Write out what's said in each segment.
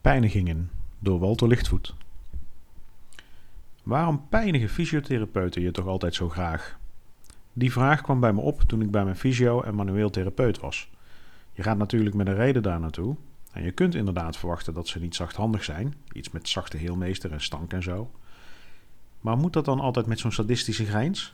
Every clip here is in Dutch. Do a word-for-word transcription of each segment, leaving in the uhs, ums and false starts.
Pijnigingen door Walter Lichtvoet. Waarom pijnigen fysiotherapeuten je toch altijd zo graag? Die vraag kwam bij me op toen ik bij mijn fysio en manueel therapeut was. Je gaat natuurlijk met een reden daar naartoe. En je kunt inderdaad verwachten dat ze niet zachthandig zijn. Iets met zachte heelmeester en stank en zo. Maar moet dat dan altijd met zo'n sadistische grijns?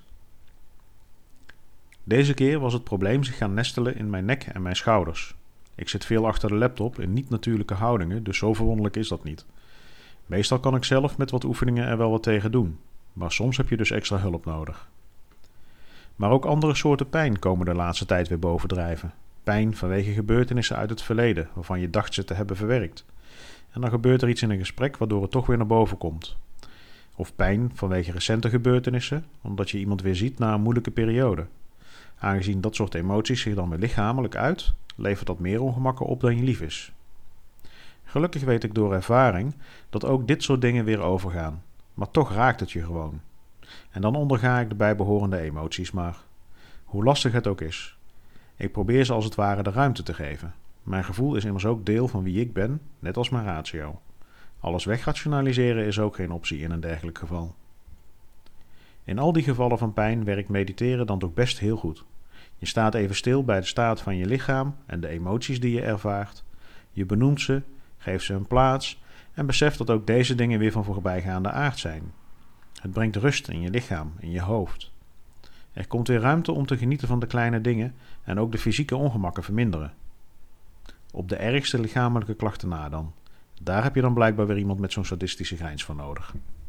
Deze keer was het probleem zich gaan nestelen in mijn nek en mijn schouders. Ik zit veel achter de laptop in niet-natuurlijke houdingen, dus zo verwonderlijk is dat niet. Meestal kan ik zelf met wat oefeningen er wel wat tegen doen, maar soms heb je dus extra hulp nodig. Maar ook andere soorten pijn komen de laatste tijd weer bovendrijven. Pijn vanwege gebeurtenissen uit het verleden, waarvan je dacht ze te hebben verwerkt. En dan gebeurt er iets in een gesprek waardoor het toch weer naar boven komt. Of pijn vanwege recente gebeurtenissen, omdat je iemand weer ziet na een moeilijke periode. Aangezien dat soort emoties zich dan weer lichamelijk uit, levert dat meer ongemakken op dan je lief is. Gelukkig weet ik door ervaring dat ook dit soort dingen weer overgaan, maar toch raakt het je gewoon. En dan onderga ik de bijbehorende emoties maar. Hoe lastig het ook is. Ik probeer ze als het ware de ruimte te geven. Mijn gevoel is immers ook deel van wie ik ben, net als mijn ratio. Alles wegrationaliseren is ook geen optie in een dergelijk geval. In al die gevallen van pijn werkt mediteren dan toch best heel goed. Je staat even stil bij de staat van je lichaam en de emoties die je ervaart. Je benoemt ze, geeft ze een plaats en beseft dat ook deze dingen weer van voorbijgaande aard zijn. Het brengt rust in je lichaam, in je hoofd. Er komt weer ruimte om te genieten van de kleine dingen en ook de fysieke ongemakken verminderen. Op de ergste lichamelijke klachten na dan. Daar heb je dan blijkbaar weer iemand met zo'n sadistische grijns voor nodig.